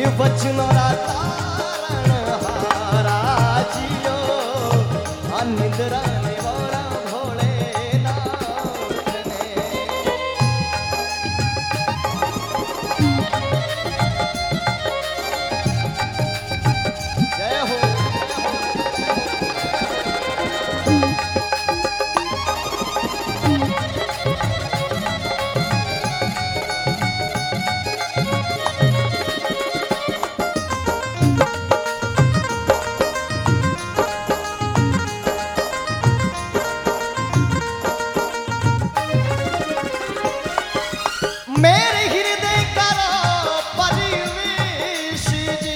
वचनोरा तारण हारा जियो निंद्रा ने वाला भोलेनाथ ने। जय हो मेरे हृदय करो परिवेश जी,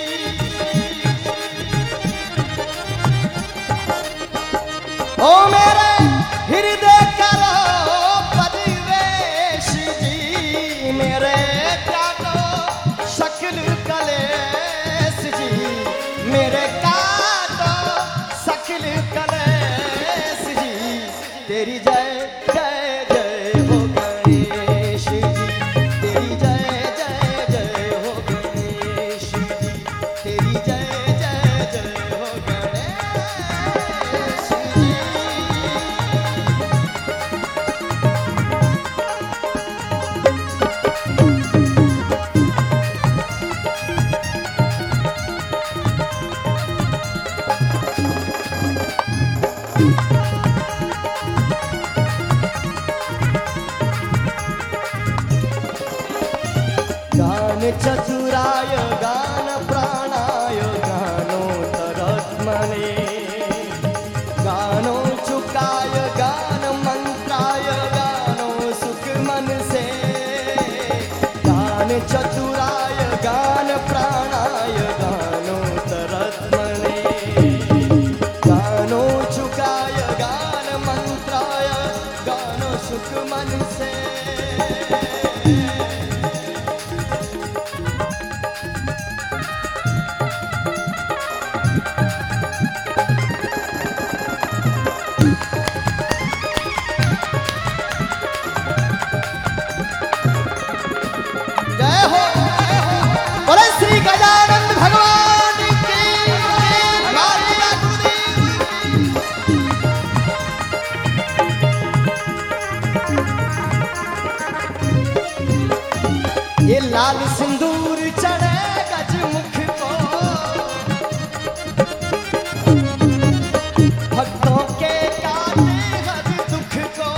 ओ मेरे हृदय करो परिवेश जी, मेरे काटो शक्ल कलेश जी, मेरे काटो शक्ल कलेश जी। तेरी जय जय जय हो गणेश जी, तेरी जय जय जय हो गणेश जी, तेरी जय जय जय हो गणेश जी। गान चतुराय गान प्राणाय गानोत्तरात्मने, गानो चुकाय गान मंत्राय गानो सुख मन से। गान चतुराय गान प्राणाय गानोत्तरात्मने, गानो चुकाय गान मंत्राय गानो सुख मन से। जय हो बोले श्री गजानंद भगवान की मारिया गुरुदेव। ये लाल सिंदूर चढ़े गजमुख को, भक्तों के काटे हर दुख को।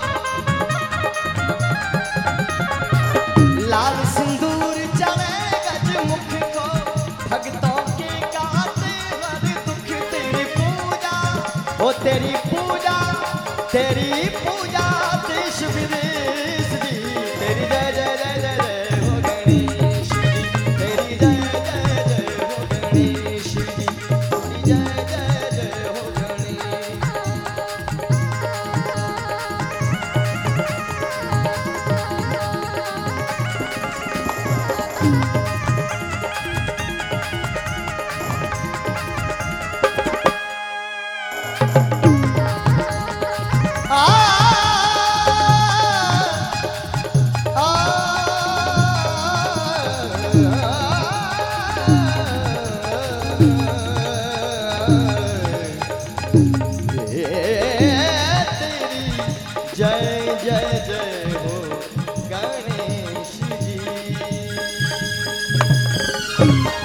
लाल सिंदूर चढ़े गजमुख को, भक्तों के काटे हर दुख। तेरी पूजा ओ तेरी पूजा, तेरी पूजा देश विदेश जी। तेरी जय जय जय जय जय हो गणेश जी, तेरी जय जय जय हो गणेश जी, तेरी जय जय जय हो गणेश। तेरी जय जय जय हो गणेश जी।